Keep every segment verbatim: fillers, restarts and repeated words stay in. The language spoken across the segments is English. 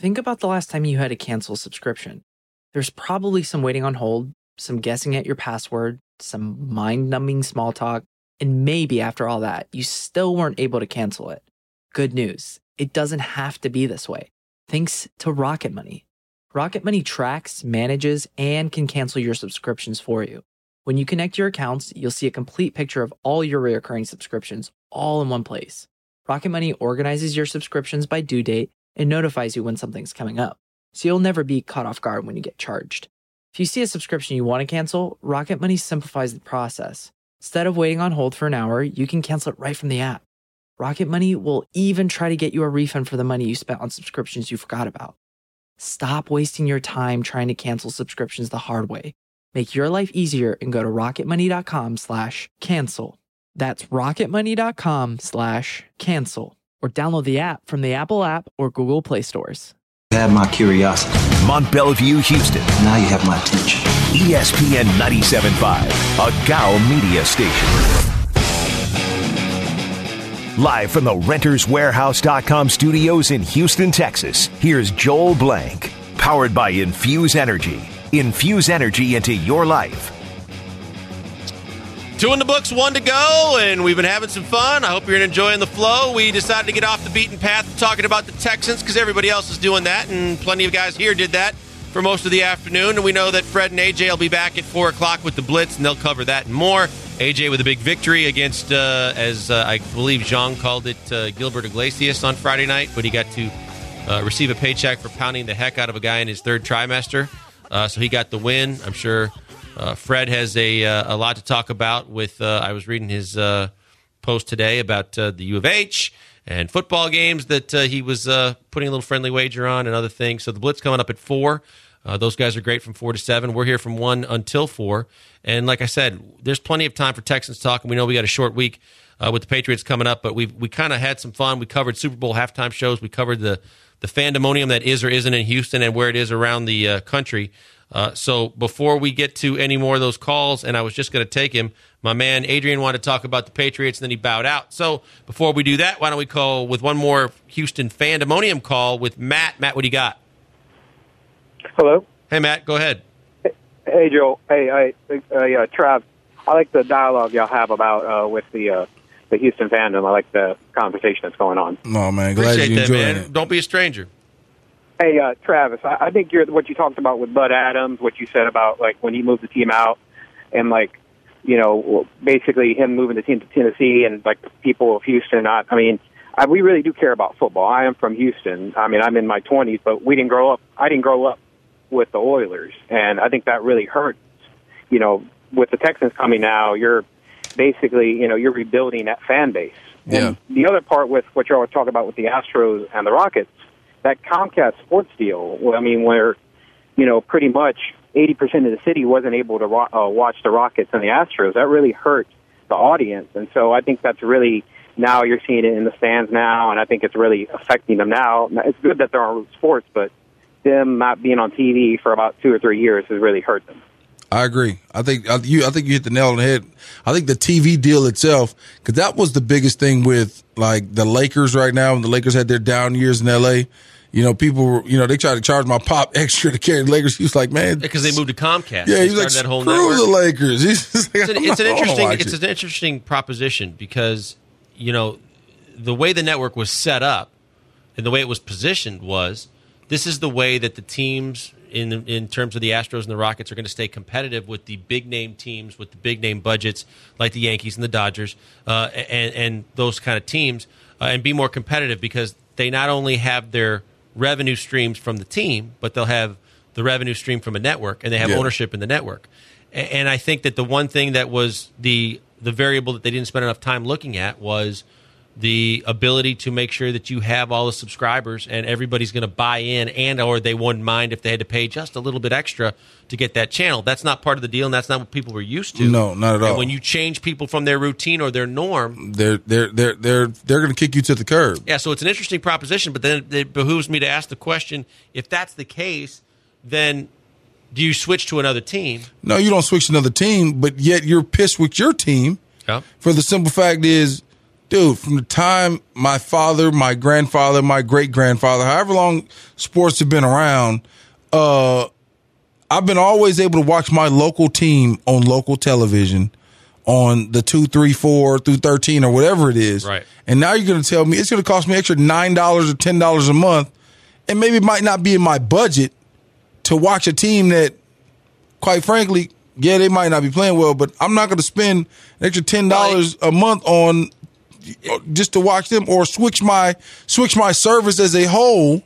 think about the last time you had to cancel a subscription. There's probably some waiting on hold, some guessing at your password, some mind-numbing small talk, and maybe after all that, you still weren't able to cancel it. Good news, it doesn't have to be this way. Thanks to Rocket Money. Rocket Money tracks, manages, and can cancel your subscriptions for you. When you connect your accounts, you'll see a complete picture of all your recurring subscriptions all in one place. Rocket Money organizes your subscriptions by due date and notifies you when something's coming up, so you'll never be caught off guard when you get charged. If you see a subscription you want to cancel, Rocket Money simplifies the process. Instead of waiting on hold for an hour, you can cancel it right from the app. Rocket Money will even try to get you a refund for the money you spent on subscriptions you forgot about. Stop wasting your time trying to cancel subscriptions the hard way. Make your life easier and go to rocketmoney.com slash cancel. That's rocketmoney.com slash cancel. Or download the app from the Apple app or Google Play stores. You have my curiosity. Mont Bellevue, Houston. Now you have my attention. E S P N ninety-seven point five, a G A O media station. Live from the Renters Warehouse dot com studios in Houston, Texas, here's Joel Blank. Powered by Infuse Energy. Infuse energy into your life. Two in the books, one to go, and we've been having some fun. I hope you're enjoying the flow. We decided to get off the beaten path talking about the Texans because everybody else is doing that, and plenty of guys here did that for most of the afternoon. And we know that Fred and A J will be back at four o'clock with the Blitz, and they'll cover that and more. A J with a big victory against, uh, as uh, I believe Jean called it, uh, Gilbert Iglesias on Friday night, but he got to uh, receive a paycheck for pounding the heck out of a guy in his third trimester. Uh, so he got the win. I'm sure uh, Fred has a uh, a lot to talk about with, uh, I was reading his uh, post today about uh, the U of H and football games that uh, he was uh, putting a little friendly wager on and other things. So the Blitz coming up at four. Uh, those guys are great from four to seven. We're here from one until four. And like I said, there's plenty of time for Texans talk, and we know we got a short week uh, with the Patriots coming up, but we we kind of had some fun. We covered Super Bowl halftime shows. We covered the the fandemonium that is or isn't in Houston and where it is around the uh, country. Uh, so before we get to any more of those calls, and I was just going to take him, my man Adrian wanted to talk about the Patriots, and then he bowed out. So before we do that, why don't we call with one more Houston fandemonium call with Matt. Matt, what do you got? Hello. Hey, Matt, go ahead. Hey, Joe. Hey, I, uh, yeah, Trav. I like the dialogue y'all have about uh, with the uh, the Houston fandom. I like the conversation that's going on. No, man. Glad Appreciate you that, enjoying man. it. Don't be a stranger. Hey, uh, Travis, I, I think you're, what you talked about with Bud Adams, what you said about, like, when he moved the team out and, like, you know, basically him moving the team to Tennessee and, like, the people of Houston. I, I mean, I, we really do care about football. I am from Houston. I mean, I'm in my twenties, but we didn't grow up. I didn't grow up with the Oilers, and I think that really hurts. You know, with the Texans coming now, you're basically, you know, you're rebuilding that fan base. Yeah. And the other part with what you're talking about with the Astros and the Rockets, that Comcast sports deal, I mean, where, you know, pretty much eighty percent of the city wasn't able to uh, watch the Rockets and the Astros, that really hurt the audience. And so I think that's really, now you're seeing it in the stands now, and I think it's really affecting them now. It's good that they're on Root Sports, but them not being on T V for about two or three years has really hurt them. I agree. I think I, you. I think you hit the nail on the head. I think the T V deal itself, because that was the biggest thing with like the Lakers right now. When the Lakers had their down years in L A, you know, people were, you know, they tried to charge my pop extra to carry the Lakers. He was like, man, because they moved to Comcast. Yeah, he was like, that whole screw network. the Lakers. He's like, it's an, it's an interesting. It's it. an interesting proposition because, you know, the way the network was set up and the way it was positioned was, this is the way that the teams in in terms of the Astros and the Rockets are going to stay competitive with the big name teams with the big name budgets like the Yankees and the Dodgers uh, and and those kind of teams uh, and be more competitive because they not only have their revenue streams from the team, but they'll have the revenue stream from a network, and they have yeah. ownership in the network. And, and I think that the one thing that was the the variable that they didn't spend enough time looking at was the ability to make sure that you have all the subscribers and everybody's going to buy in, and or they wouldn't mind if they had to pay just a little bit extra to get that channel. That's not part of the deal, and that's not what people were used to. No, not at all. And when you change people from their routine or their norm, they're they're they're they're they're going to kick you to the curb. Yeah, so it's an interesting proposition, but then it behooves me to ask the question: if that's the case, then do you switch to another team? No, you don't switch to another team, but yet you're pissed with your team. Yeah. For the simple fact is, dude, from the time my father, my grandfather, my great-grandfather, however long sports have been around, uh, I've been always able to watch my local team on local television on the two, three, four through thirteen or whatever it is. Right. And now you're going to tell me it's going to cost me extra nine dollars or ten dollars a month, and maybe it might not be in my budget to watch a team that, quite frankly, yeah, they might not be playing well, but I'm not going to spend an extra ten dollars a month on just to watch them or switch my switch my service as a whole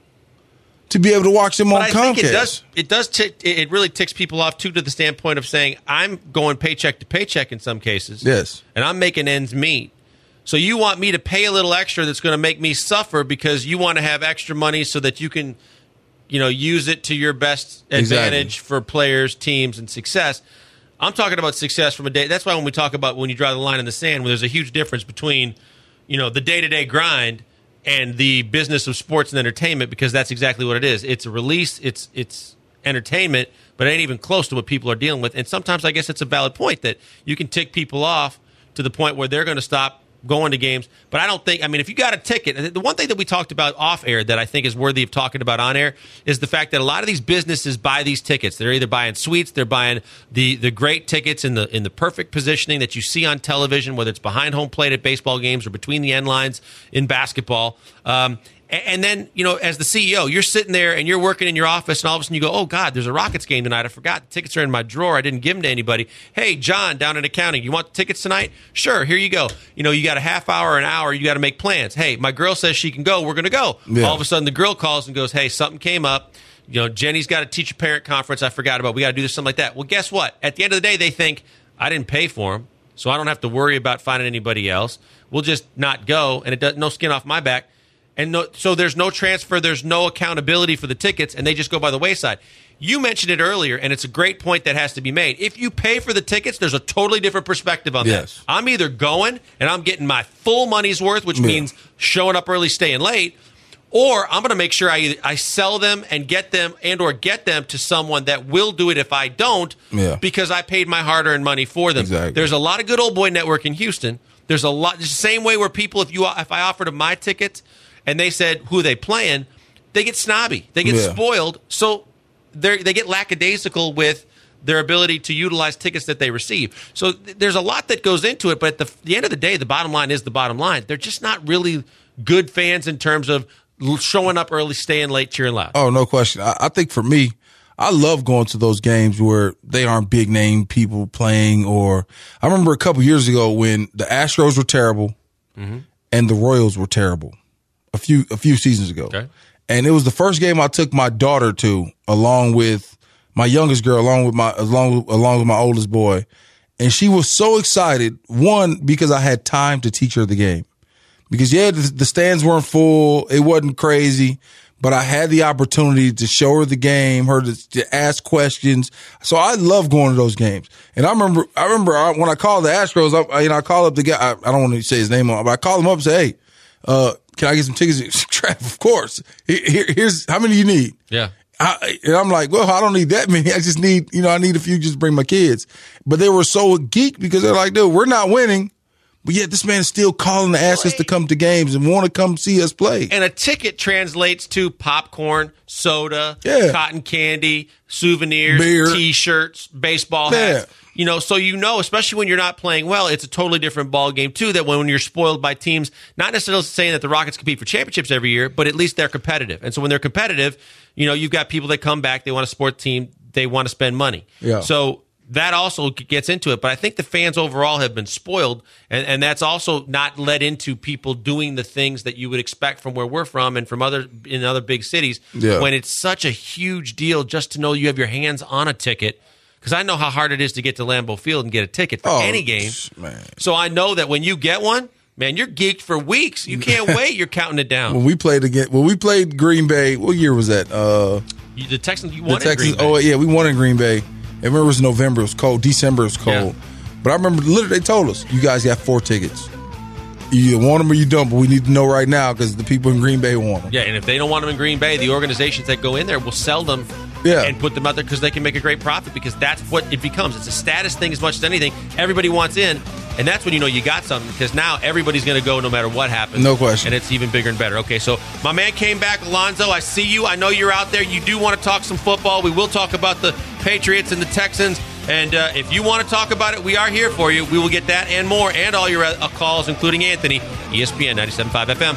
to be able to watch them but on I Comcast. Think it does. It does. T- it really ticks people off too, to the standpoint of saying I'm going paycheck to paycheck in some cases. Yes, and I'm making ends meet. So you want me to pay a little extra that's going to make me suffer because you want to have extra money so that you can, you know, use it to your best advantage exactly. for players, teams, and success. I'm talking about success from a day. That's why when we talk about when you draw the line in the sand, when there's a huge difference between, you know, the day-to-day grind and the business of sports and entertainment, because that's exactly what it is. It's a release, it's it's entertainment, but it ain't even close to what people are dealing with. And sometimes I guess it's a valid point that you can tick people off to the point where they're going to stop going to games. But I don't think, I mean, if you got a ticket, the one thing that we talked about off air that I think is worthy of talking about on air is the fact that a lot of these businesses buy these tickets. They're either buying suites, they're buying the the great tickets in the in the perfect positioning that you see on television, whether it's behind home plate at baseball games or between the end lines in basketball. Um, And then, you know, as the C E O, you're sitting there and you're working in your office, and all of a sudden you go, oh, God, there's a Rockets game tonight. I forgot. The tickets are in my drawer. I didn't give them to anybody. Hey, John, down in accounting, you want the tickets tonight? Sure, here you go. You know, you got a half hour, an hour. You got to make plans. Hey, my girl says she can go. We're going to go. Yeah. All of a sudden the girl calls and goes, hey, something came up. You know, Jenny's got a teacher-parent conference I forgot about. We got to do this, something like that. Well, guess what? At the end of the day, they think, I didn't pay for them, so I don't have to worry about finding anybody else. We'll just not go, and it does no skin off my back. And no, so there's no transfer, there's no accountability for the tickets, and they just go by the wayside. You mentioned it earlier, and it's a great point that has to be made. If you pay for the tickets, there's a totally different perspective on yes. that. I'm either going, and I'm getting my full money's worth, which yeah. means showing up early, staying late, or I'm going to make sure I I sell them and get them and or get them to someone that will do it if I don't, yeah. because I paid my hard-earned money for them. Exactly. There's a lot of good old boy network in Houston. There's a lot, the same way where people, if you if I offered them my tickets, and they said who they playing, they get snobby. They get yeah. spoiled. So they they get lackadaisical with their ability to utilize tickets that they receive. So th- there's a lot that goes into it. But at the, the end of the day, the bottom line is the bottom line. They're just not really good fans in terms of showing up early, staying late, cheering loud. Oh, no question. I, I think for me, I love going to those games where they aren't big name people playing. Or I remember a couple years ago when the Astros were terrible mm-hmm. and the Royals were terrible. A few a few seasons ago, okay. And it was the first game I took my daughter to, along with my youngest girl, along with my along along with my oldest boy, and she was so excited. One, because I had time to teach her the game, because yeah, the, the stands weren't full, it wasn't crazy, but I had the opportunity to show her the game, her to, to ask questions. So I love going to those games. And I remember I remember I, when I called the Astros, I, you know, I called up the guy. I, I don't want to say his name on, but I called him up and said, hey. Uh, can I get some tickets? Trav, of course. Here, here's how many you need. Yeah. I, and I'm like, well, I don't need that many. I just need, you know, I need a few just to bring my kids. But they were so geeked because they're like, dude, we're not winning. But yet this man is still calling to ask us to come to games and want to come see us play. And a ticket translates to popcorn, soda, yeah. cotton candy, souvenirs, beer, T-shirts, baseball hats. Yeah. You know, so you know, especially when you're not playing well, it's a totally different ball game too. That when you're spoiled by teams, not necessarily saying that the Rockets compete for championships every year, but at least they're competitive. And so when they're competitive, you know, you've got people that come back, they want to support the team, they want to spend money. Yeah. So that also gets into it. But I think the fans overall have been spoiled, and, and that's also not led into people doing the things that you would expect from where we're from and from other in other big cities. Yeah. When it's such a huge deal just to know you have your hands on a ticket. Because I know how hard it is to get to Lambeau Field and get a ticket for oh, any game. Man. So I know that when you get one, man, you're geeked for weeks. You can't wait. You're counting it down. When we played again, when we played Green Bay, what year was that? Uh, you, the Texans, you won the Texans, in Green Bay. Oh, yeah, we won in Green Bay. I remember it was November. It was cold. December was cold. Yeah. But I remember literally they told us, you guys got four tickets. You either want them or you don't, but we need to know right now because the people in Green Bay want them. Yeah, and if they don't want them in Green Bay, the organizations that go in there will sell them yeah. and put them out there because they can make a great profit because that's what it becomes. It's a status thing as much as anything. Everybody wants in. And that's when you know you got something, because now everybody's going to go no matter what happens. No question. And it's even bigger and better. Okay, so my man came back, Alonzo. I see you. I know you're out there. You do want to talk some football. We will talk about the Patriots and the Texans. And uh, if you want to talk about it, we are here for you. We will get that and more, and all your uh, calls, including Anthony, E S P N ninety-seven point five F M.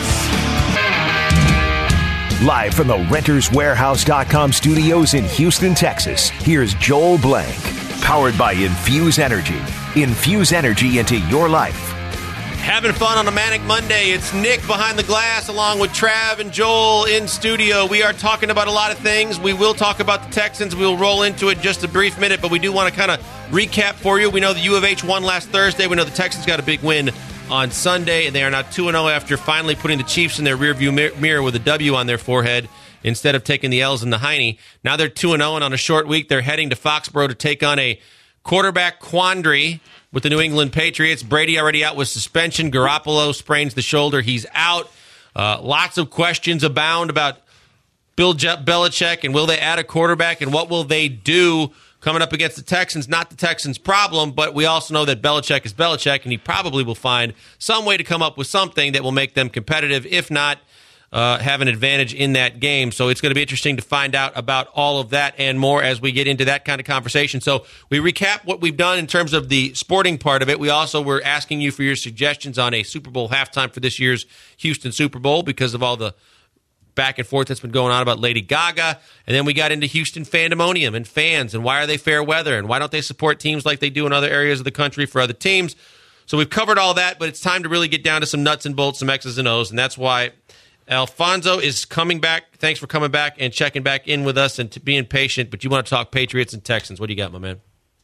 Live from the Renters Warehouse dot com studios in Houston, Texas, here's Joel Blank. Powered by Infuse Energy. Infuse energy into your life. Having fun on a Manic Monday. It's Nick behind the glass along with Trav and Joel in studio. We are talking about a lot of things. We will talk about the Texans. We'll roll into it in just a brief minute, but we do want to kind of recap for you. We know the U of H won last Thursday. We know the Texans got a big win on Sunday, and they are now two and oh after finally putting the Chiefs in their rearview mirror with a W on their forehead instead of taking the L's in the hiney. Now they're two and oh, and on a short week, they're heading to Foxborough to take on a quarterback quandary with the New England Patriots. Brady already out with suspension. Garoppolo sprains the shoulder. He's out. Uh, lots of questions abound about Bill Je- Belichick, and will they add a quarterback, and what will they do coming up against the Texans? Not the Texans' problem, but we also know that Belichick is Belichick, and he probably will find some way to come up with something that will make them competitive, if not uh, have an advantage in that game. So it's going to be interesting to find out about all of that and more as we get into that kind of conversation. So we recap what we've done in terms of the sporting part of it. We also were asking you for your suggestions on a Super Bowl halftime for this year's Houston Super Bowl because of all the back and forth that's been going on about Lady Gaga. And then we got into Houston fandemonium and fans, and why are they fair weather, and why don't they support teams like they do in other areas of the country for other teams. So we've covered all that, but it's time to really get down to some nuts and bolts, some X's and O's, and that's why Alfonso is coming back. Thanks for coming back and checking back in with us and to being patient, but you want to talk Patriots and Texans. What do you got, my man?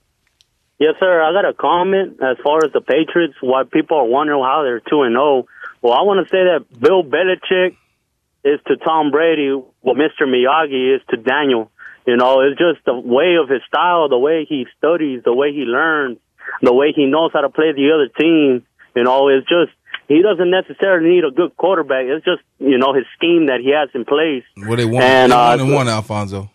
Yes, sir. I got a comment as far as the Patriots, why people are wondering how they're two and oh. Well, I want to say that Bill Belichick is to Tom Brady what Mister Miyagi is to Daniel. You know, it's just the way of his style, the way he studies, the way he learns, the way he knows how to play the other team. You know, it's just, he doesn't necessarily need a good quarterback. It's just, you know, his scheme that he has in place. Well, they won, and, they won uh, and one, Alfonso.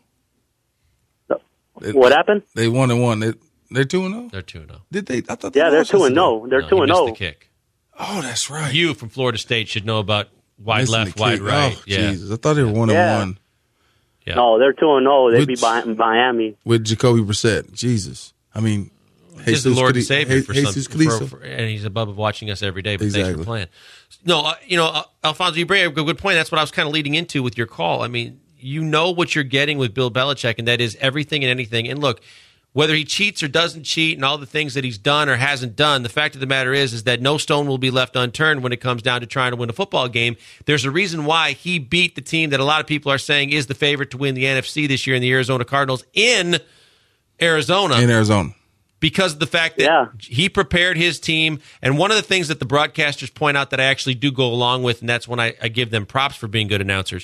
They, what happened? They won and one. They, they're two and oh? They're two and oh. Did they? I thought they Yeah, they're lost two and yesterday. oh. They're No, two you and missed oh. the kick. Oh, that's right. You from Florida State should know about wide Missing left, the wide kick. right. Oh, yeah. Jesus. I thought they were one Yeah. and one yeah. No, they're two and oh. They Which- beat Mi- Miami. with Jacoby Brissett. Jesus. I mean, He's the Lord and Savior for Jesus some, Cristo. for, for, and he's above watching us every day. But thanks Exactly. for playing. No, uh, you know, uh, Alfonso, you bring up a good point. That's what I was kind of leading into with your call. I mean, you know what you're getting with Bill Belichick, and that is everything and anything. And look, whether he cheats or doesn't cheat, and all the things that he's done or hasn't done, the fact of the matter is, is that no stone will be left unturned when it comes down to trying to win a football game. There's a reason why he beat the team that a lot of people are saying is the favorite to win the N F C this year in the Arizona Cardinals in Arizona. In Arizona. Because of the fact that Yeah. he prepared his team. And one of the things that the broadcasters point out that I actually do go along with, and that's when I, I give them props for being good announcers,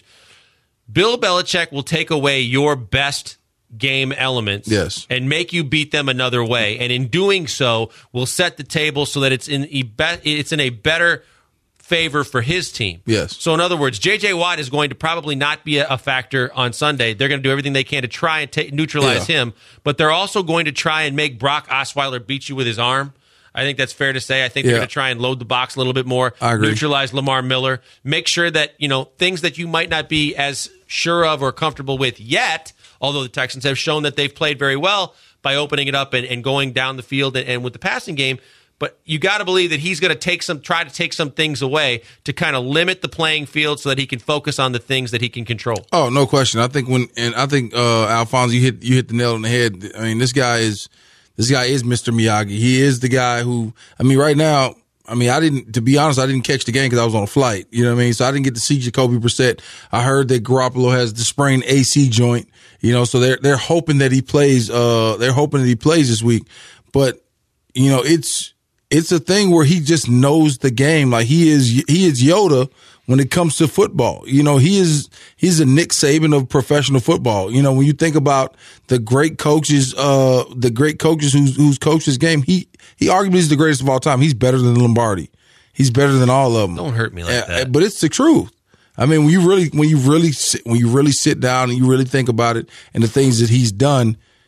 Bill Belichick will take away your best game elements Yes. and make you beat them another way. And in doing so, will set the table so that it's in a, be- it's in a better favor for his team. Yes. So in other words, J J. Watt is going to probably not be a, a factor on Sunday. They're going to do everything they can to try and ta- neutralize Yeah. him, but they're also going to try and make Brock Osweiler beat you with his arm. I think that's fair to say. I think they're Yeah. going to try and load the box a little bit more, I agree. neutralize Lamar Miller, make sure that, you know, things that you might not be as sure of or comfortable with yet, although the Texans have shown that they've played very well by opening it up and, and going down the field and, and with the passing game. But you got to believe that he's going to take some, try to take some things away to kind of limit the playing field so that he can focus on the things that he can control. Oh, no question. I think when, and I think, uh, Alfonso, you hit, you hit the nail on the head. I mean, this guy is, this guy is Mister Miyagi. He is the guy who, I mean, right now, I mean, I didn't, to be honest, I didn't catch the game because I was on a flight. You know what I mean? So I didn't get to see Jacoby Brissett. I heard that Garoppolo has the sprained A C joint, you know, so they're, they're hoping that he plays, uh, they're hoping that he plays this week. But, you know, it's, it's a thing where he just knows the game. Like he is, he is Yoda when it comes to football. You know, he is, he's a Nick Saban of professional football. You know, when you think about the great coaches, uh, the great coaches who's, who's coached this game, he, he arguably is the greatest of all time. He's better than Lombardi. He's better than all of them. Don't hurt me like Uh, that. But it's the truth. I mean, when you really, when you really, sit, when you really sit down and you really think about it and the things that he's done,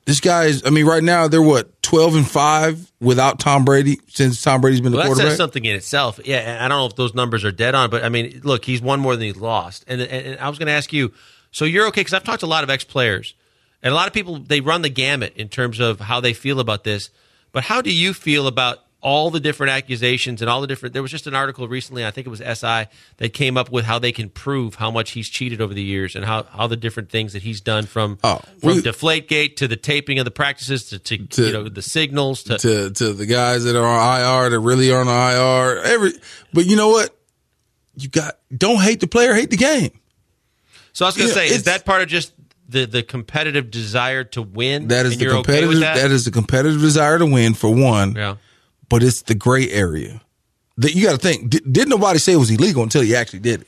This guy is, I mean, right now they're what, twelve and five without Tom Brady since Tom Brady's been well, the that quarterback? says something in itself. Yeah, I don't know if those numbers are dead on, but I mean, look, he's won more than he's lost. And, and, and I was going to ask you, so you're okay, because I've talked to a lot of ex-players, and a lot of people, they run the gamut in terms of how they feel about this. But how do you feel about all the different accusations and all the different, there was just an article recently, I think it was S I, that came up with how they can prove how much he's cheated over the years and how, how the different things that he's done from Oh, from we- Deflategate to the taping of the practices to, to, To- you know the signals to, to to the guys that are on I R that really are on I R. Every, but you know what? You got don't hate the player, hate the game. So I was going to Yeah, say, is it's- that part of just the, the competitive desire to win? That is and the you're okay competitive. with that? that is the competitive desire to win for one. Yeah. But it's the gray area that you got to think. Did, didn't nobody say it was illegal until he actually did it?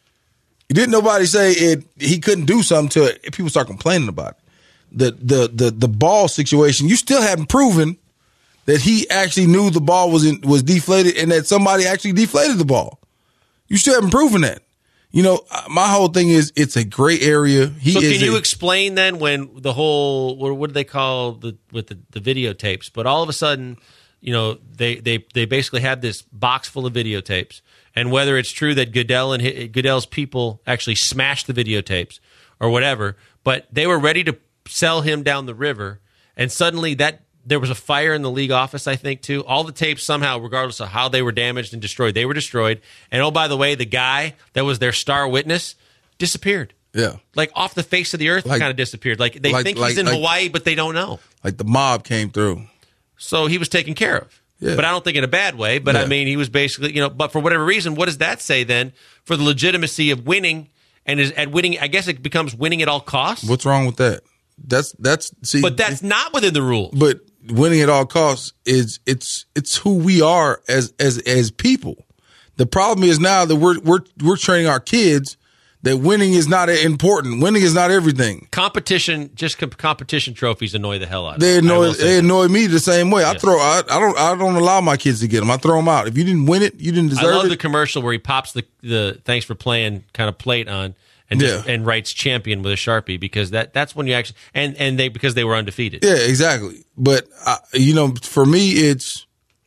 Didn't nobody say it? He couldn't do something till it, people start complaining about it. The the the the ball situation. You still haven't proven that he actually knew the ball was in, was deflated and that somebody actually deflated the ball. You still haven't proven that. You know, my whole thing is it's a gray area. He So is can you a- explain then when the whole, what, what do they call the with the, the videotapes? But all of a sudden, you know, they, they, they basically had this box full of videotapes. And whether it's true that Goodell and his, Goodell's people actually smashed the videotapes or whatever, but they were ready to sell him down the river. And suddenly that there was a fire in the league office, I think, too. All the tapes somehow, regardless of how they were damaged and destroyed, they were destroyed. And oh, by the way, the guy that was their star witness disappeared. yeah, Like off the face of the earth, Like- kind of disappeared. Like they like- think like- he's in like- Hawaii, but they don't know. like the mob came through. So he was taken care of. Yeah. But I don't think in a bad way. But I Yeah. mean, he was basically, you know, but for whatever reason, what does that say then for the legitimacy of winning? And is at winning, I guess it becomes winning at all costs. What's wrong with that? That's that's see, But that's not within the rules. but winning at all costs is it's it's who we are as as as people. The problem is now that we're we're we're training our kids that winning is not important. Winning is not everything. Competition, just com- competition trophies annoy the hell out of They me. I annoy will say they that. annoy me the same way. I Yes. throw I, I don't I don't allow my kids to get them. I throw them out. If you didn't win it, you didn't I deserve love it. the commercial where he pops the, the thanks for playing kind of plate on and just, Yeah. and writes champion with a Sharpie because that that's when you actually and and they because they were undefeated. Yeah, exactly. But I, you know, for me, it's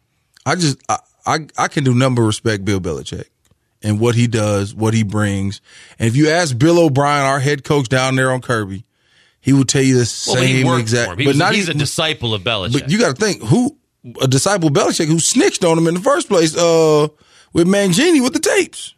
I just I, I I can do nothing but respect Bill Belichick and what he does, what he brings. And if you ask Bill O'Brien, our head coach down there on Kirby, he will tell you the Well, but he same worked exact. for him. He but was, not he's even, a disciple of Belichick. But you got to think who a disciple of Belichick who snitched on him in the first place. Uh, with Mangini with the tapes.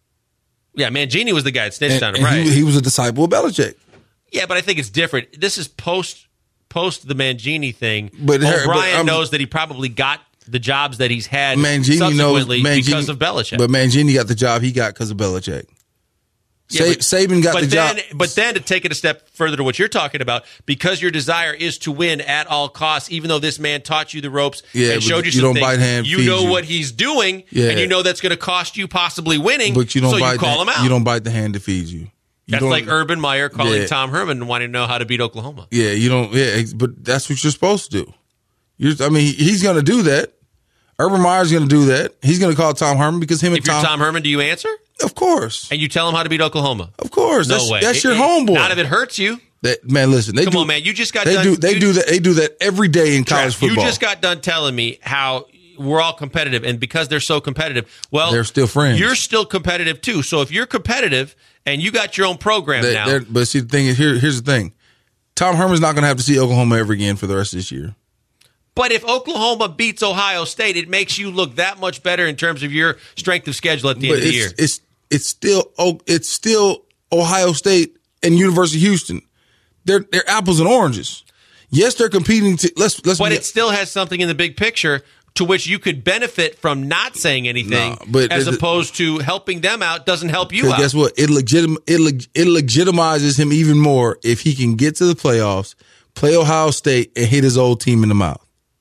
yeah, Mangini was the guy that snitched And, on him, and right? he, he was a disciple of Belichick. Yeah, but I think it's different. This is post post the Mangini thing. But her- O'Brien but, um, knows that he probably got the jobs that he's had Mangini knows subsequently Mangini, because of Belichick. But Mangini got the job he got because of Belichick. Yeah, Sa- but- Saban got but the then, job. But then to take it a step further to what you're talking about, because your desire is to win at all costs, even though this man taught you the ropes Yeah, and but showed you, you some don't things, bite hand, you feed know you. what he's doing, Yeah. and you know that's going to cost you possibly winning, But you don't so bite you call the, him out. You don't bite the hand that feeds you. You that's don't- like Urban Meyer calling Yeah. Tom Herman and wanting to know how to beat Oklahoma. Yeah, you don't. Yeah, ex- but that's what you're supposed to do. You're, I mean, he- he's going to do that. Urban Meyer's going to do that. He's going to call Tom Herman because him and If you're Tom, Tom Herman, do you answer? of course, And you tell him how to beat Oklahoma? of course. No that's, way. That's It- your it- homeboy. Not if it hurts you. That, man, listen. They Come do, on, man. You just got They done. do. They you- do that. They do that every day in college You football. just got done telling me how we're all competitive, and because they're so competitive, well, They're still friends. You're still competitive too. So if you're competitive and you got your own program They- now, they're- but see, the thing is, here, here's the thing. Tom Herman's not going to have to see Oklahoma ever again for the rest of this year. but if Oklahoma beats Ohio State, it makes you look that much better in terms of your strength of schedule at the But end of the it's, year. it's it's still oh, it's still Ohio State and University of Houston. They're they're apples and oranges. Yes, they're competing. To, let's let's. But be, it still has something in the big picture to which you could benefit from not saying anything, No, but as the- opposed to helping them out doesn't help you 'cause out. guess what? It legitim it, leg, it legitimizes him even more if he can get to the playoffs, play Ohio State, and hit his old team in the mouth.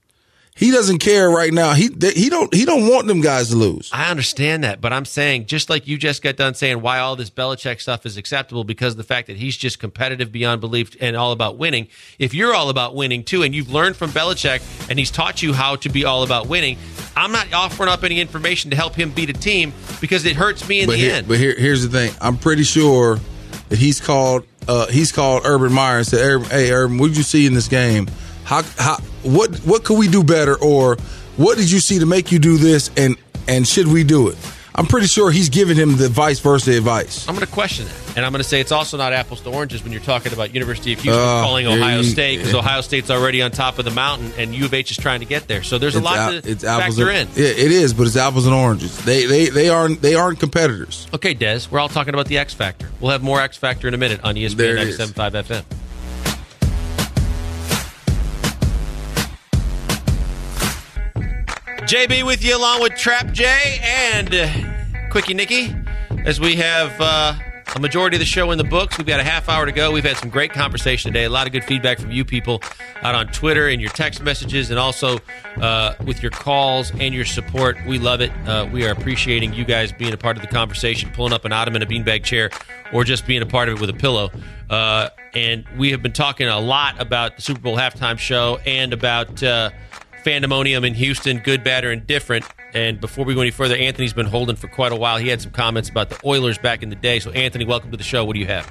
He doesn't care right now. He he don't he don't want them guys to lose. I understand that, but I'm saying, just like you just got done saying why all this Belichick stuff is acceptable because of the fact that he's just competitive beyond belief and all about winning. If you're all about winning too, and you've learned from Belichick and he's taught you how to be all about winning, I'm not offering up any information to help him beat a team because it hurts me in But the here, end. but here here's the thing. I'm pretty sure that he's called uh, he's called Urban Meyer and said, "Hey, Urban, what did you see in this game? How how what what could we do better, or what did you see to make you do this, and and should we do it?" I'm pretty sure he's giving him the vice versa advice. I'm going to question that. And I'm going to say it's also not apples to oranges when you're talking about University of Houston uh, calling Ohio you, State, because yeah. Ohio State's already on top of the mountain and U of H is trying to get there. So there's a it's lot al- to it's factor in. Yeah, it is, but it's apples and oranges. They they they aren't they aren't competitors. Okay, Des, we're all talking about the X Factor. We'll have more X Factor in a minute on E S P N ninety-seven point five F M. J B with you along with Trap J and uh, Quickie Nicky, as we have uh, a majority of the show in the books. We've got a half hour to go. We've had some great conversation today. A lot of good feedback from you people out on Twitter and your text messages, and also uh, with your calls and your support. We love it. Uh, we are appreciating you guys being a part of the conversation, pulling up an ottoman, a beanbag chair, or just being a part of it with a pillow. Uh, and we have been talking a lot about the Super Bowl halftime show and about uh, Fandemonium in Houston, good, bad, or indifferent. And before we go any further, Anthony's been holding for quite a while. He had some comments about the Oilers back in the day. So, Anthony, welcome to the show. What do you have?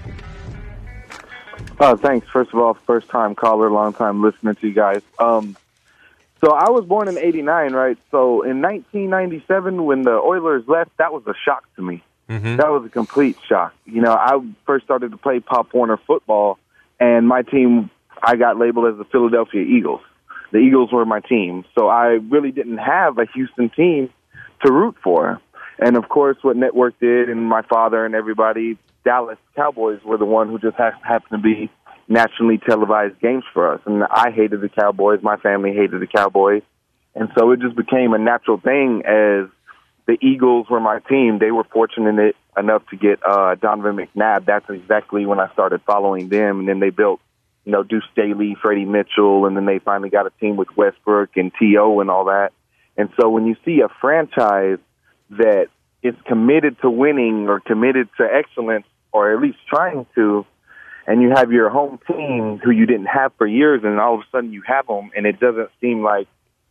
Uh, thanks. First of all, first-time caller, long-time listener to you guys. Um, so I was born in eighty-nine, right? So in nineteen ninety-seven, when the Oilers left, that was a shock to me. Mm-hmm. That was a complete shock. You know, I first started to play Pop Warner football, and my team, I got labeled as the Philadelphia Eagles. The Eagles were my team, so I really didn't have a Houston team to root for. And, of course, what Network did and my father and everybody, Dallas Cowboys were the one who just ha- happened to be nationally televised games for us. And I hated the Cowboys. My family hated the Cowboys. And so it just became a natural thing as the Eagles were my team. They were fortunate enough to get uh, Donovan McNabb. That's exactly when I started following them. And then they built, you know, Deuce Staley, Freddie Mitchell, and then they finally got a team with Westbrook and T O and all that. And so when you see a franchise that is committed to winning or committed to excellence, or at least trying to, and you have your home team who you didn't have for years, and all of a sudden you have them, and it doesn't seem like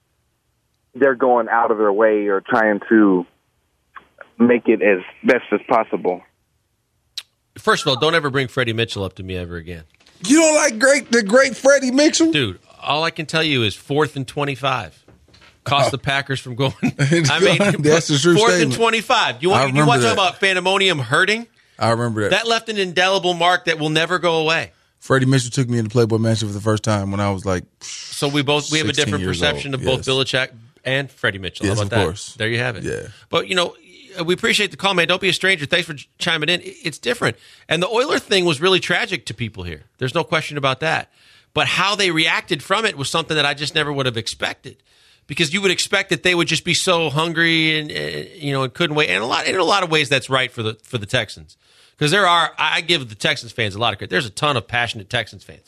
they're going out of their way or trying to make it as best as possible. First of all, don't ever bring Freddie Mitchell up to me ever again. You don't like great the great Freddie Mitchell? Dude, all I can tell you is fourth and twenty-five. Cost oh. the Packers from going. I mean, that's a true fourth statement. and twenty-five. You want, you want to talk about Fandemonium hurting? I remember that. That left an indelible mark that will never go away. Freddie Mitchell took me into Playboy Mansion for the first time when I was like So we both we have a different perception old. of yes. both Belichick and Freddie Mitchell. Yes, How about of that? course. There you have it. Yeah. But, you know, we appreciate the call, man. Don't be a stranger. Thanks for chiming in. It's different. And the Oiler thing was really tragic to people here. There's no question about that. But how they reacted from it was something that I just never would have expected. Because you would expect that they would just be so hungry and, uh, you know, and couldn't wait. And a lot, in a lot of ways, that's right for the for the Texans. Because there are, I give the Texans fans a lot of credit. There's a ton of passionate Texans fans.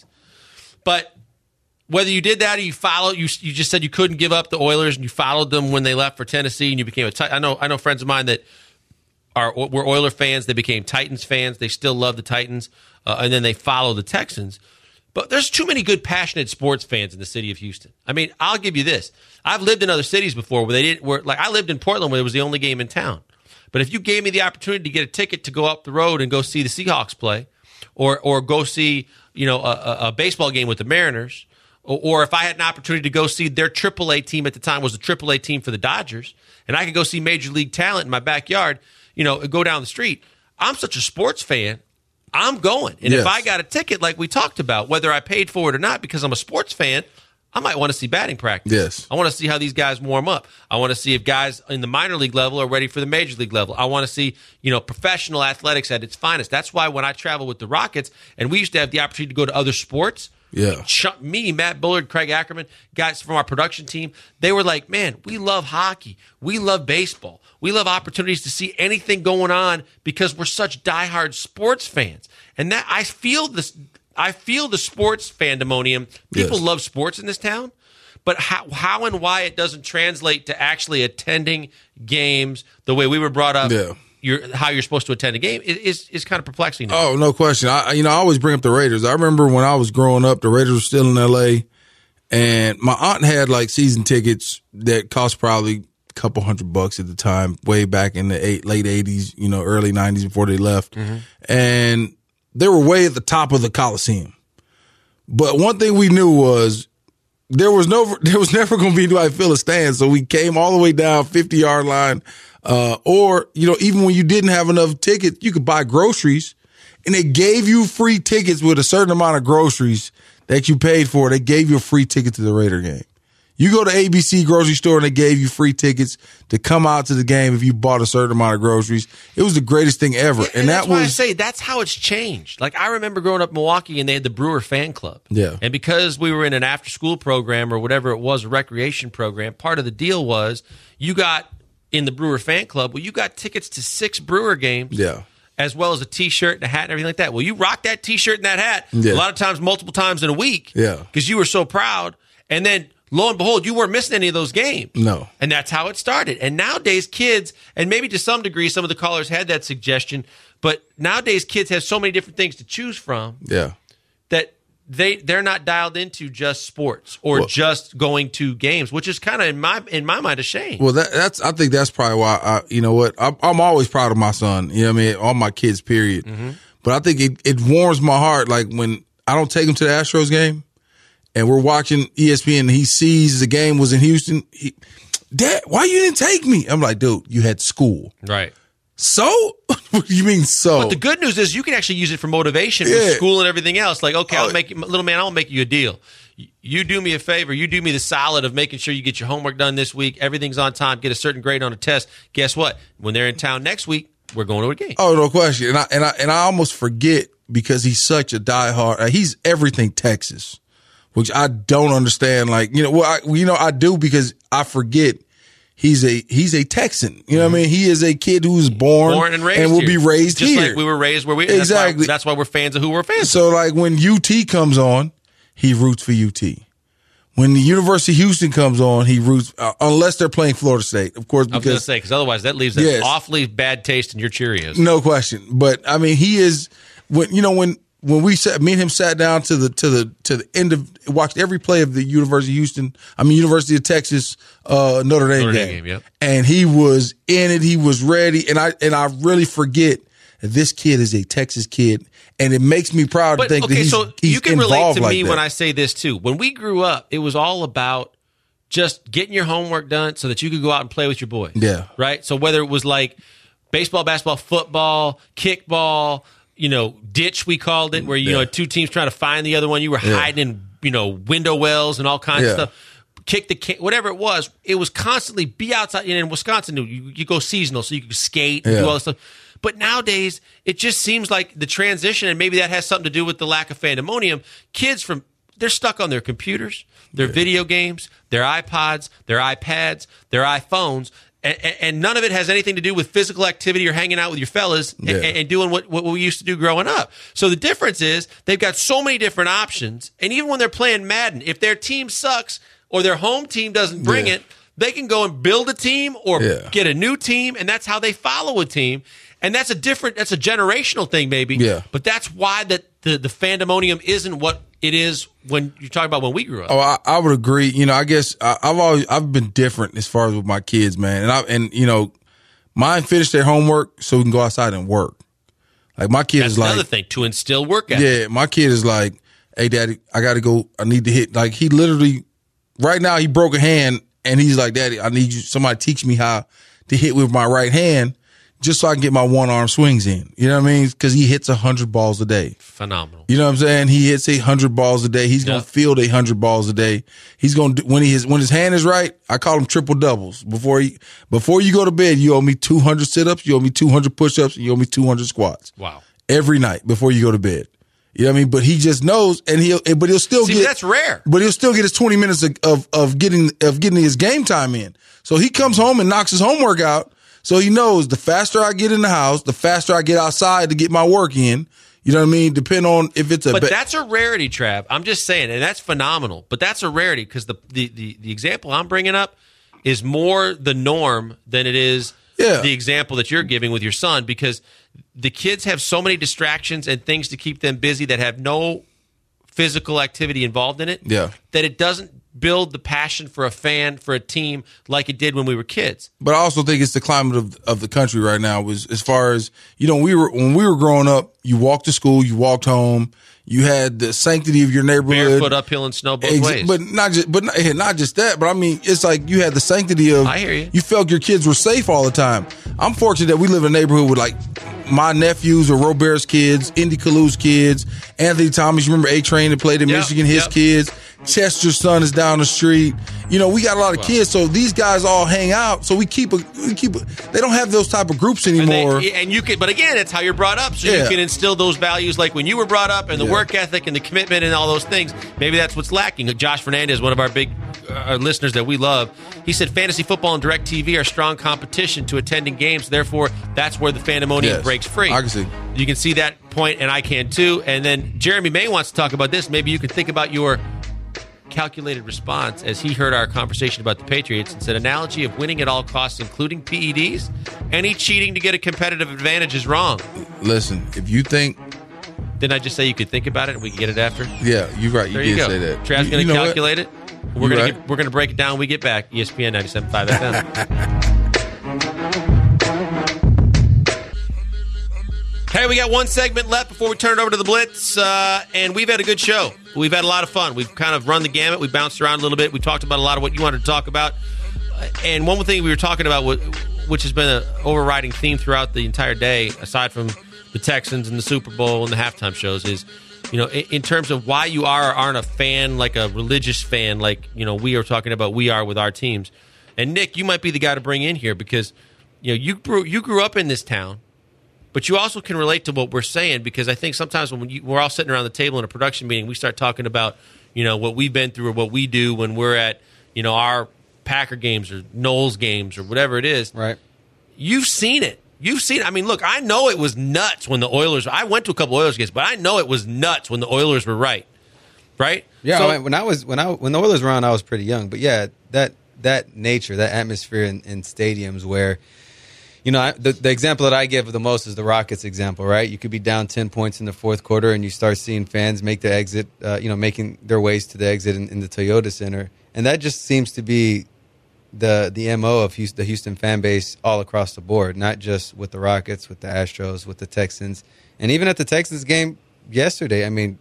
But whether you did that or you followed, you you just said you couldn't give up the Oilers and you followed them when they left for Tennessee and you became a Titan. I know I know friends of mine that are were Oiler fans. They became Titans fans. They still love the Titans, uh, and then they follow the Texans. But there's too many good, passionate sports fans in the city of Houston. I mean, I'll give you this. I've lived in other cities before where they didn't. Where like I lived in Portland where it was the only game in town. But if you gave me the opportunity to get a ticket to go up the road and go see the Seahawks play, or or go see you know a, a baseball game with the Mariners, or, or if I had an opportunity to go see their triple A team at the time was the triple A team for the Dodgers, and I could go see Major League talent in my backyard, you know, go down the street. I'm such a sports fan. I'm going. And yes. if I got a ticket like we talked about, whether I paid for it or not, because I'm a sports fan, I might want to see batting practice. Yes. I want to see how these guys warm up. I want to see if guys in the minor league level are ready for the major league level. I want to see, you know, professional athletics at its finest. That's why when I travel with the Rockets, and we used to have the opportunity to go to other sports, yeah. me, Matt Bullard, Craig Ackerman, guys from our production team, they were like, man, we love hockey. We love baseball. We love opportunities to see anything going on because we're such diehard sports fans. And that I feel this. I feel the sports fandemonium. People yes. love sports in this town, but how, how and why it doesn't translate to actually attending games the way we were brought up, yeah. you're, how you're supposed to attend a game is, is, is kind of perplexing. Oh, no question. I, you know, I always bring up the Raiders. I remember when I was growing up, the Raiders were still in L A, and my aunt had like season tickets that cost probably a couple hundred bucks at the time, way back in the eight, late eighties, you know, early nineties before they left. Mm-hmm. And they were way at the top of the Coliseum. But one thing we knew was there was no, there was never going to be anybody fill a stand. So we came all the way down fifty yard line. Uh, or, you know, even when you didn't have enough tickets, you could buy groceries and they gave you free tickets with a certain amount of groceries that you paid for. They gave you a free ticket to the Raider game. You go to A B C grocery store and they gave you free tickets to come out to the game if you bought a certain amount of groceries. It was the greatest thing ever. Yeah, and, and that's that why was, I say that's how it's changed. Like I remember growing up in Milwaukee and they had the Brewer fan club. Yeah. And because we were in an after school program or whatever it was, a recreation program, part of the deal was you got in the Brewer fan club, well, you got tickets to six Brewer games. Yeah. As well as a T-shirt and a hat and everything like that. Well, you rock that T-shirt and that hat Yeah. a lot of times, multiple times in a week. Yeah. Because you were so proud. And then, lo and behold, you weren't missing any of those games. No. And that's how it started. And nowadays, kids, and maybe to some degree, some of the callers had that suggestion, but nowadays, kids have so many different things to choose from yeah. that they they're not dialed into just sports or Well- just going to games, which is kind of in my in my mind a shame. Well, that, that's, I think that's probably why I, you know what, I'm, I'm always proud of my son. You know what I mean? All my kids, period. Mm-hmm. But I think it, it warms my heart. Like when I don't take him to the Astros game and we're watching E S P N and he sees the game was in Houston. He, Dad, why you didn't take me? I'm like, dude, you had school. Right. So? What do you mean so? But the good news is you can actually use it for motivation Yeah. with school and everything else. Like, okay, I'll Oh. make you, little man, I'll make you a deal. You- You do me a favor. You do me the solid of making sure you get your homework done this week. Everything's on time. Get a certain grade on a test. Guess what? When they're in town next week, we're going to a game. Oh, no question. And I and I and I almost forget because he's such a diehard. uh, He's everything Texas, which I don't understand. Like you know, well, I, you know, I do because I forget he's a he's a Texan. You know what I mean? He is a kid who's born, Born and raised will here. be raised Just here. like we were raised where we Exactly. That's why, that's why we're fans of who we're fans of. So like when U T comes on, he roots for U T. When the University of Houston comes on, he roots uh, unless they're playing Florida State, of course. I was going to Because say, because otherwise that leaves an Yes. awfully bad taste in your Cheerios. no question. But I mean, he is when you know when when we sat, me and him sat down to the to the to the end of watched every play of the University of Houston. I mean, University of Texas uh, Notre Dame Notre Dame game, game, yep. and he was in it. He was ready, and I and I really forget that this kid is a Texas kid, and it makes me proud But to think okay, that he's, so he's you can relate involved to like me that. when I say this too. When we grew up, it was all about just getting your homework done so that you could go out and play with your boys. Yeah. Right? So whether it was like baseball, basketball, football, kickball, you know, ditch we called it, where you Yeah. know two teams trying to find the other one, you were Yeah. hiding in, you know, window wells and all kinds Yeah. of stuff. Kick the can, whatever it was, it was constantly be outside. And in Wisconsin, you, you go seasonal, so you can skate and Yeah. do all this stuff. But nowadays, it just seems like the transition, and maybe that has something to do with the lack of fandemonium. Kids from they're stuck on their computers, their video games, their iPods, their iPads, their iPhones, and, and none of it has anything to do with physical activity or hanging out with your fellas and, Yeah. and doing what, what we used to do growing up. So the difference is they've got so many different options, and even when they're playing Madden, if their team sucks or their home team doesn't bring Yeah. it, they can go and build a team or Yeah. get a new team, and that's how they follow a team. And that's a different, that's a generational thing, maybe. Yeah. But that's why that the, the fandemonium isn't what it is when you're talking about when we grew up. Oh, I, I would agree. You know, I guess I, I've always I've been different as far as with my kids, man. And I and you know, mine finish their homework so we can go outside and work. Like my kid that's is like, another thing, to instill work ethic. yeah, my kid is like, hey, daddy, I got to go. I need to hit. Like he literally, right now, he broke a hand, and he's like, daddy, I need you. Somebody teach me how to hit with my right hand, just so I can get my one arm swings in. You know what I mean? Because he hits a hundred balls a day. Phenomenal. You know what I'm saying? He hits a hundred balls a day. He's Yeah. gonna field a hundred balls a day. He's gonna do, when he his when his hand is right. I call him triple doubles. Before he before you go to bed, you owe me two hundred sit ups, you owe me two hundred push ups, and you owe me two hundred squats. Wow. Every night before you go to bed. You know what I mean? But he just knows, and he'll but he'll still See, get that's rare. But he'll still get his twenty minutes of, of of getting of getting his game time in. So he comes home and knocks his homework out. So he knows the faster I get in the house, the faster I get outside to get my work in. You know what I mean? Depend on if it's a. But be- that's a rarity, Trav. I'm just saying, and that's phenomenal. But that's a rarity because the, the, the, the example I'm bringing up is more the norm than it is Yeah. the example that you're giving with your son, because the kids have so many distractions and things to keep them busy that have no physical activity involved in it. Yeah. That it doesn't build the passion for a fan, for a team, like it did when we were kids. But I also think it's the climate of of the country right now. Was as far as you know, we were when we were growing up. You walked to school, you walked home. You had the sanctity of your neighborhood, barefoot uphill and snow both Ex- ways. But not just, but not, not just that. But I mean, it's like you had the sanctity of. I hear you. You felt your kids were safe all the time. I'm fortunate that we live in a neighborhood with like my nephews or Robert's kids, Indy Kalu's kids, Anthony Thomas. You remember A Train that played in Yep, Michigan? His yep. kids. Chester's son is down the street. You know, we got a lot of Wow. kids, so these guys all hang out. So we keep a, we keep. A, they don't have those type of groups And, anymore. they, and you can, but again, it's how you're brought up, so you Yeah. can instill those values like when you were brought up, and the Yeah. work ethic and the commitment and all those things. Maybe that's what's lacking. Josh Fernandez, one of our big uh, listeners that we love, he said fantasy football and DirecTV are strong competition to attending games. Therefore, that's where the fandemonium Yes. breaks free. I can see. You can see that point, and I can too. And then Jeremy May wants to talk about this. Maybe you can think about your calculated response as he heard our conversation about the Patriots and said, analogy of winning at all costs, including P E Ds. Any cheating to get a competitive advantage is wrong. Listen, if you think, Didn't I just say you could think about it and we could get it after? yeah, you're right. You There did you go. say that. Trav's You- going you to know what? calculate it. We're You going right. to we're going to break it down when we get back. E S P N ninety-seven point five F M. Hey, we got one segment left before we turn it over to the Blitz, uh, and we've had a good show. We've had a lot of fun. We've kind of run the gamut. We bounced around a little bit. We talked about a lot of what you wanted to talk about. Uh, And one thing we were talking about, which has been an overriding theme throughout the entire day, aside from the Texans and the Super Bowl and the halftime shows, is, you know, in, in terms of why you are or aren't a fan, like a religious fan, like, you know, we are talking about we are with our teams. And Nick, you might be the guy to bring in here because, you know, you grew, you grew up in this town. But you also can relate to what we're saying because I think sometimes when you, we're all sitting around the table in a production meeting, we start talking about, you know, what we've been through or what we do when we're at, you know, our Packer games or Knowles games or whatever it is. Right. You've seen it. You've seen it. I mean, look, I know it was nuts when the Oilers – I went to a couple Oilers games, but I know it was nuts when the Oilers were right. Right? Yeah, So- I- when I was when I when the Oilers were on, I was pretty young. But yeah, that that nature, that atmosphere in, in stadiums where – you know, I, the, the example that I give the most is the Rockets example, right? You could be down ten points in the fourth quarter and you start seeing fans make the exit, uh, you know, making their ways to the exit in, in the Toyota Center. And that just seems to be the the M O of Houston, the Houston fan base all across the board, not just with the Rockets, with the Astros, with the Texans. And even at the Texans game yesterday, I mean,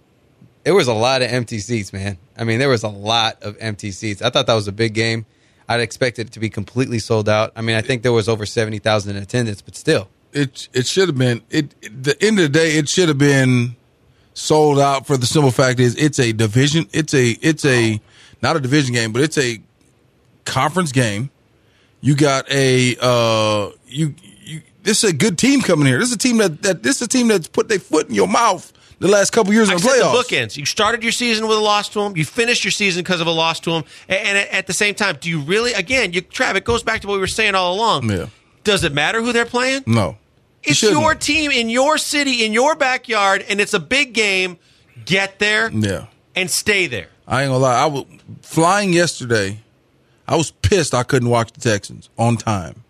there was a lot of empty seats, man. I mean, there was a lot of empty seats. I thought that was a big game. I'd expected it to be completely sold out. I mean, I think there was over seventy thousand in attendance, but still. It it should have been. It at the end of the day, it should have been sold out. For the simple fact is, it's a division. It's a it's a not a division game, but it's a conference game. You got a uh you you. This is a good team coming here. This is a team that, that this is a team that's put their foot in your mouth the last couple years in I the said the playoffs. bookends. You started your season with a loss to them. You finished your season because of a loss to them. And, and at, at the same time, do you really, again, you, Trav, it goes back to what we were saying all along. Yeah. Does it matter who they're playing? No, You It's shouldn't. your team in your city, in your backyard, and it's a big game. Get there Yeah, and stay there. I ain't gonna lie. I was flying yesterday. I was pissed I couldn't watch the Texans on time.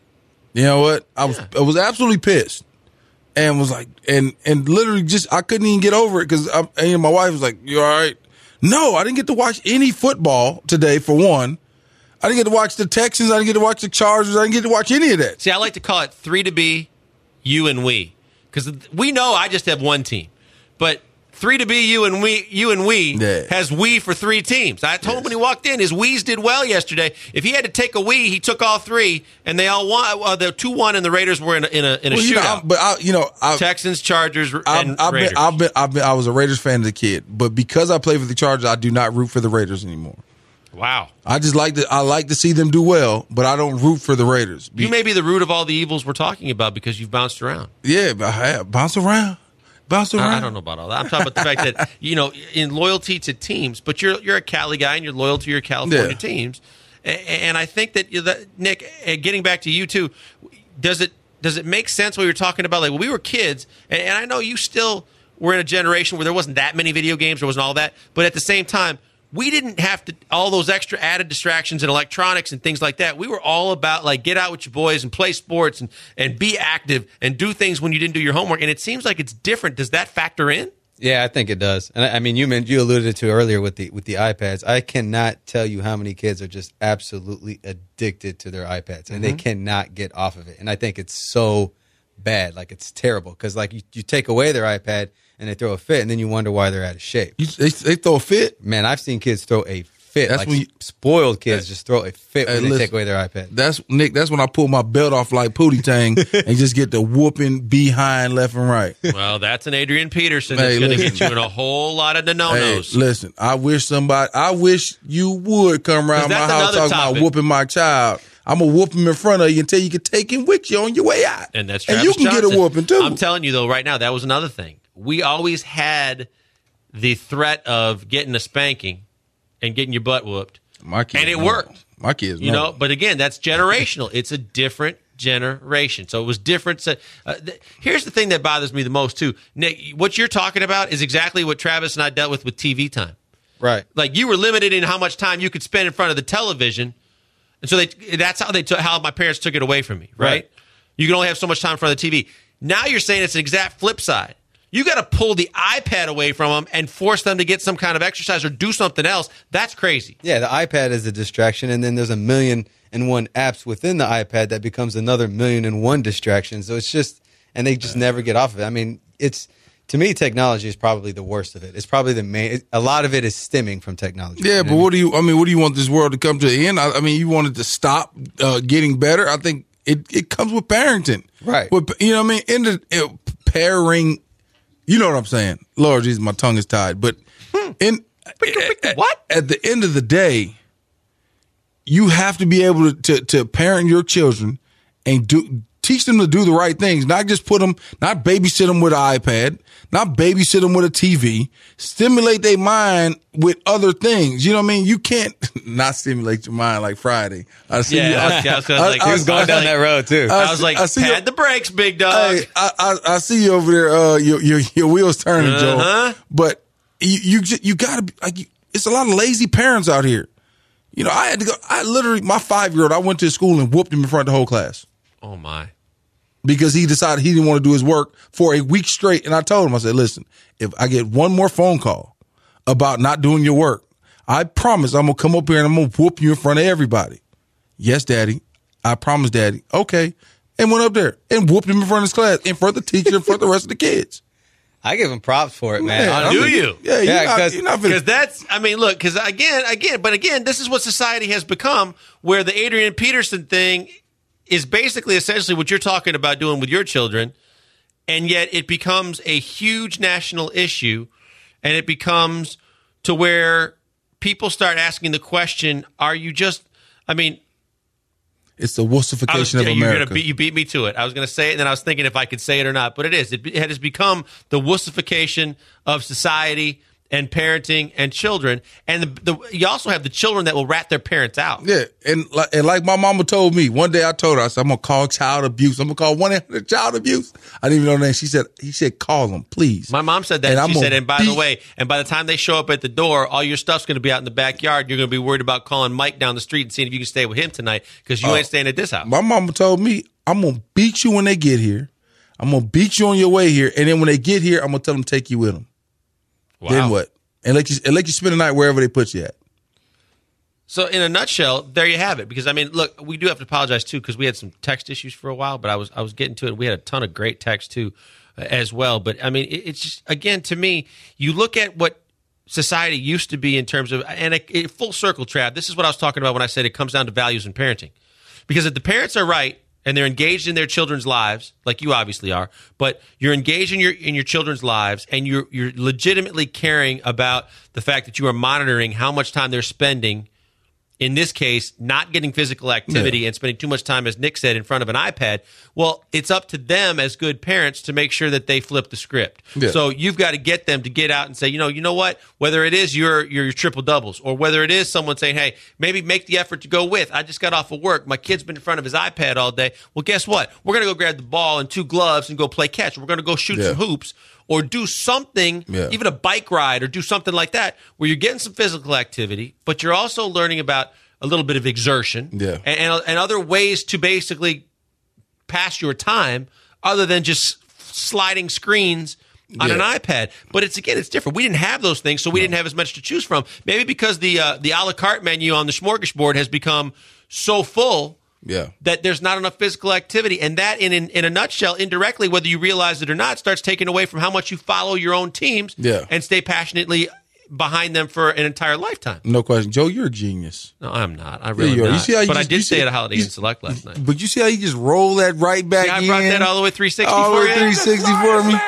You know what? I was I was absolutely pissed, and was like, and and literally just I couldn't even get over it because and my wife was like, "You all right?" No, I didn't get to watch any football today. For one, I didn't get to watch the Texans. I didn't get to watch the Chargers. I didn't get to watch any of that. See, I like to call it three to be, you and we, because we know I just have one team, but three to be you and we, you and we Yeah. has we for three teams. I told him when he walked in, his we's did well yesterday. If he had to take a we, he took all three, and they all won. Uh, the two one, and the Raiders were in a in a, in a Well, you know, shootout. I- but I, you know, I, Texans, Chargers, I've, and I've Raiders. been, I've been, I've been, I was a Raiders fan as a kid, but because I play for the Chargers, I do not root for the Raiders anymore. wow. I just like to, I like to see them do well, but I don't root for the Raiders. Be- You may be the root of all the evils we're talking about because you've bounced around. yeah, but I have bounce around, bounce around. I, I don't know about all that. I'm talking about the fact that, you know, in loyalty to teams, but you're you're a Cali guy and you're loyal to your California Yeah. teams. A- And I think that, you- that Nick, uh, getting back to you too, does it does it make sense what you're talking about? Like when we were kids, and, and I know you still were in a generation where there wasn't that many video games, there wasn't all that, but at the same time, we didn't have to all those extra added distractions and electronics and things like that. We were all about like get out with your boys and play sports and, and be active and do things when you didn't do your homework. And it seems like it's different. Does that factor in? Yeah, I think it does. And I, I mean, you meant you alluded to earlier with the with the iPads. I cannot tell you how many kids are just absolutely addicted to their iPads, and mm-hmm. they cannot get off of it. And I think it's so bad, like it's terrible, because like you, you take away their iPad and they throw a fit, and then you wonder why they're out of shape. You, they, they throw a fit? Man, I've seen kids throw a fit. That's like when you, spoiled kids just throw a fit when hey, they listen, take away their iPad. That's Nick. That's when I pull my belt off like Pootie Tang and just get the whooping behind left and right. Well, that's an Adrian Peterson Hey, that's going to listen. get you in a whole lot of the no-nos. Hey, listen, I wish somebody. I wish you would come around my that's house another talking topic. about whooping my child. I'm gonna whoop him in front of you until you can take him with you on your way out. And that's and Travis you can Johnson. get a whooping too. I'm telling you though, right now, that was another thing. We always had the threat of getting a spanking and getting your butt whooped, my kids, and it know. worked. My kids, you know. know. But again, that's generational. It's a different generation, so it was different. So, uh, th- here's the thing that bothers me the most too, Nick. What you're talking about is exactly what Travis and I dealt with with T V time. Right. Like you were limited in how much time you could spend in front of the television. And so they, that's how they took, how my parents took it away from me, right? Right. You can only have so much time in front of the T V. Now you're saying it's an exact flip side. You got to pull the iPad away from them and force them to get some kind of exercise or do something else. That's crazy. Yeah, the iPad is a distraction, and then there's a million and one apps within the iPad that becomes another million and one distraction. So it's just, and they just never get off of it. I mean, it's, to me, technology is probably the worst of it. It's probably the main, a lot of it is stemming from technology. Yeah, but what do you? I mean, what do you want this world to come to the end? I, I mean, you want it to stop uh, getting better. I think it, it comes with parenting, right? With, you know what I mean? In the it, pairing, you know what I'm saying? Lord Jesus, my tongue is tied. But in what at, at the end of the day, you have to be able to, to to parent your children and do. Teach them to do the right things, not just put them, not babysit them with an iPad, not babysit them with a T V. Stimulate their mind with other things. You know what I mean? You can't not stimulate your mind like Friday. I see. Yeah, you, I was, I was, I was like, he was going down that road too. I, I was like, I see pad you, the brakes, big dog. Hey, I, I, I see you over there. Uh, your your, your wheels turning, Uh-huh. Joe. But you you ju- you gotta be like. You, it's a lot of lazy parents out here. You know, I had to go. I literally, my five year old, I went to school and whooped him in front of the whole class. Oh my. Because he decided he didn't want to do his work for a week straight. And I told him, I said, listen, if I get one more phone call about not doing your work, I promise I'm going to come up here and I'm going to whoop you in front of everybody. Yes, Daddy. I promise, Daddy. Okay. And went up there and whooped him in front of his class, in front of the teacher, in front of the rest of the kids. I give him props for it, man. Man, Do I mean, you? Yeah, Yeah, you're not, 'cause- you're not Because finna, that's, I mean, look, because again, again, but again, this is what society has become, where the Adrian Peterson thing is basically essentially what you're talking about doing with your children, and yet it becomes a huge national issue, and it becomes to where people start asking the question, are you just, I mean, it's the I was, wussification of you're America. Gonna beat, you beat me to it. I was going to say it, and then I was thinking if I could say it or not, but it is. It, it has become the wussification of society and parenting and children. And the, the, you also have the children that will rat their parents out. Yeah, and like, and like my mama told me, one day I told her, I said, I'm going to call child abuse. I'm going to call one eight hundred child abuse. I didn't even know the name. She said, he said, call them, please. My mom said that. And And I'm she gonna said, and by the beat- way, and by the time they show up at the door, all your stuff's going to be out in the backyard. You're going to be worried about calling Mike down the street and seeing if you can stay with him tonight because you Uh, ain't staying at this house. My mama told me, I'm going to beat you when they get here. I'm going to beat you on your way here. And then when they get here, I'm going to tell them to take you with them. Wow. Then what? And let you and let you spend the night wherever they put you at. So in a nutshell, there you have it. Because I mean, look, we do have to apologize too because we had some text issues for a while, but I was I was getting to it. We had a ton of great text too, uh, as well. But I mean, it, it's just again to me, you look at what society used to be in terms of and a, a full circle, Trav. This is what I was talking about when I said it comes down to values and parenting. Because if the parents are right and they're engaged in their children's lives, like you obviously are, but you're engaged in your in your children's lives and you're you're legitimately caring about the fact that you are monitoring how much time they're spending, in this case, not getting physical activity Yeah. and spending too much time, as Nick said, in front of an iPad, well, it's up to them as good parents to make sure that they flip the script. Yeah. So you've got to get them to get out and say, you know, you know what, whether it is your, your your triple doubles or whether it is someone saying, hey, maybe make the effort to go with, I just got off of work, my kid's been in front of his iPad all day. Well, guess what? We're going to go grab the ball and two gloves and go play catch. We're going to go shoot Yeah. some hoops or do something, Yeah. even a bike ride or do something like that where you're getting some physical activity, but you're also learning about a little bit of exertion Yeah. and, and, and other ways to basically pass your time other than just sliding screens on Yeah. an iPad. But it's again, it's different. We didn't have those things, so we didn't have as much to choose from. Maybe because the uh, the a la carte menu on the smorgasbord has become so full Yeah. that there's not enough physical activity. And that, in, in in a nutshell, indirectly, whether you realize it or not, starts taking away from how much you follow your own teams Yeah. and stay passionately behind them for an entire lifetime. No question. Joe, you're a genius. No, I'm not. I really you are. not. You see how you but I just- did you stay see- at a Holiday you- Inn Select last night. But you see how you just roll that right back See, I in? brought that all the way three sixty All the for way you. three sixty for me.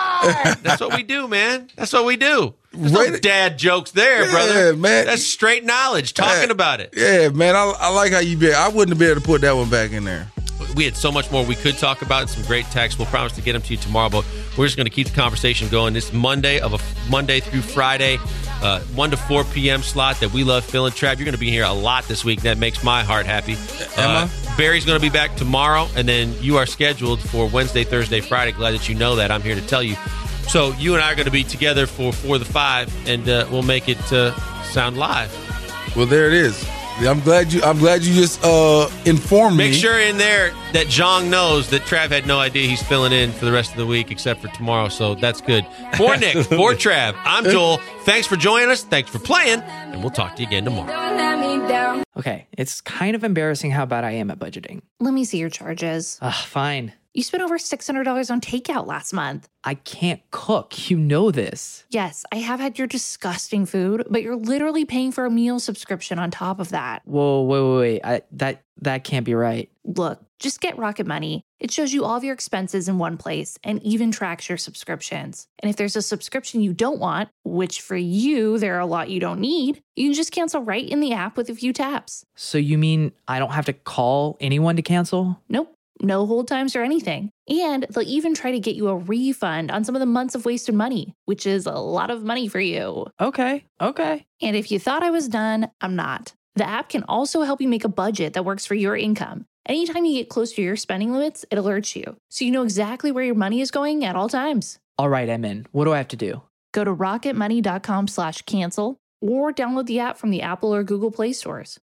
That's what we do, man. That's what we do. There's Right. no dad jokes there, Yeah, brother. man. That's straight knowledge, talking Yeah. about it. Yeah, man. I, I like how you be. I wouldn't have been able to put that one back in there. We had so much more we could talk about, some great texts. We'll promise to get them to you tomorrow, but we're just going to keep the conversation going. This Monday of a Monday through Friday, uh, one to four p.m. slot that we love filling. Trav, you're going to be here a lot this week. That makes my heart happy. Am Uh, Barry's going to be back tomorrow, and then you are scheduled for Wednesday, Thursday, Friday. Glad that you know that. I'm here to tell you. So you and I are going to be together for four the five, and uh, we'll make it uh, sound live. Well, there it is. I'm glad you. I'm glad you just uh, informed me. Make sure in there that Jong knows that Trav had no idea he's filling in for the rest of the week except for tomorrow, so that's good. For Nick, for Trav, I'm Joel. Thanks for joining us. Thanks for playing, and we'll talk to you again tomorrow. Okay, it's kind of embarrassing how bad I am at budgeting. Let me see your charges. Ugh, fine. You spent over six hundred dollars on takeout last month. I can't cook. You know this. Yes, I have had your disgusting food, but you're literally paying for a meal subscription on top of that. Whoa, wait, wait, wait. I, that that can't be right. Look, just get Rocket Money. It shows you all of your expenses in one place and even tracks your subscriptions. And if there's a subscription you don't want, which for you, there are a lot you don't need, you can just cancel right in the app with a few taps. So you mean I don't have to call anyone to cancel? Nope. No hold times or anything. And they'll even try to get you a refund on some of the months of wasted money, which is a lot of money for you. Okay, okay. And if you thought I was done, I'm not. The app can also help you make a budget that works for your income. Anytime you get close to your spending limits, it alerts you, so you know exactly where your money is going at all times. All right, I'm in. What do I have to do? Go to rocketmoney.com slash cancel or download the app from the Apple or Google Play stores.